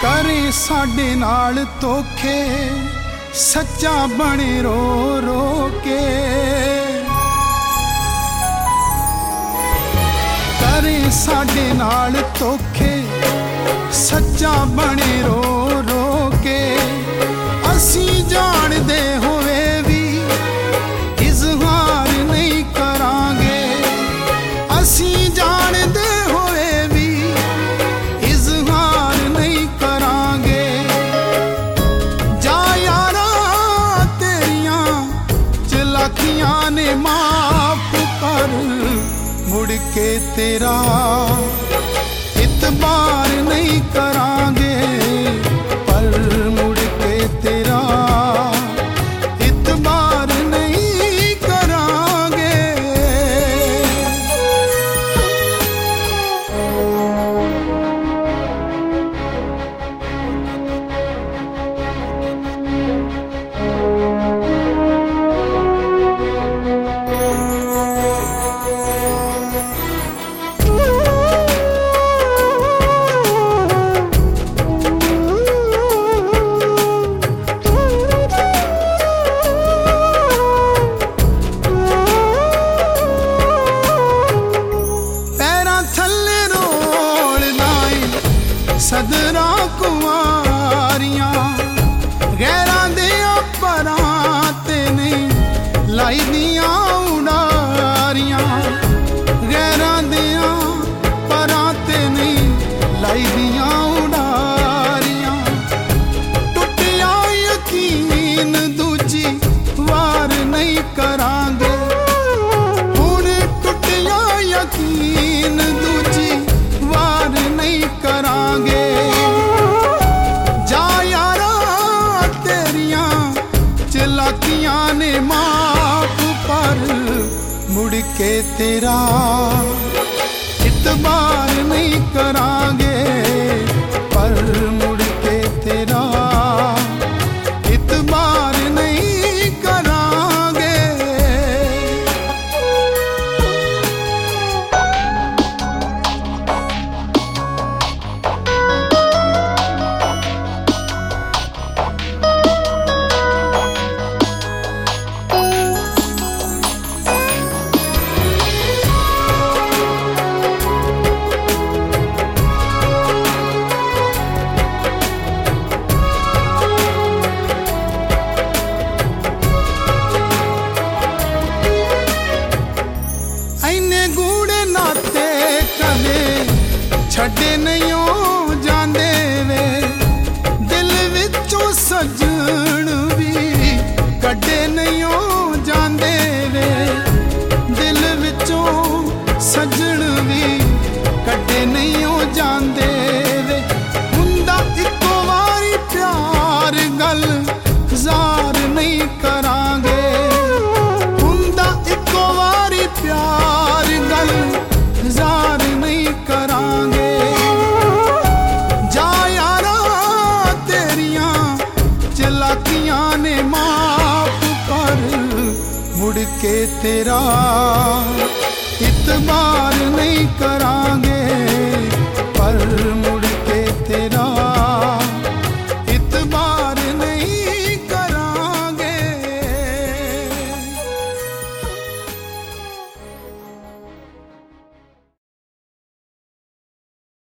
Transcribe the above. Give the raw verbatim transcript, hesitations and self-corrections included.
करे साडे नाल धोखे सच्चा बने रो रो के, करे साडे नाल धोखे सच्चा बने रो रो के। असी जानदे होवे भी इजहार नहीं करांगे, असी जानदे होवे भी इजहार नहीं करांगे। जा यारा तेरियां चलाकियां ने माफ कर, मुड़ के तेरा इतबार नहीं करांगे, पर मुड़ के तेरा इतबार नहीं करांगे। सदरा कुमारियां गैरां दियां परां ते नहीं लाई दियां उडारियां, गैरां दियां परां ते नहीं लाई दियां उडारियां। टुटिया यकीन दूजी वार नहीं करांगे, हुण टुटिया यकीन दूजी वार नहीं करांगे। चलाकियां ने माफ पर, मुड़ के तेरा इतबार नहीं करांगे, पर मुड़ के तेरा इतबार नहीं करांगे। छड्डे नहीं हो जांदे वे दिल विचों सजन भी, कड्डे नहीं हो जांदे वे दिल विचों सजन भी, कड्डे नहीं हो जांदे वे। हुंदा इक्को वारी प्यार गल जार नहीं करांगे, हुंदा इक्को वारी प्यार गल जार नहीं करांगे। चलाकियां ने माफ कर, मुड़ के तेरा इतबार नहीं करांगे।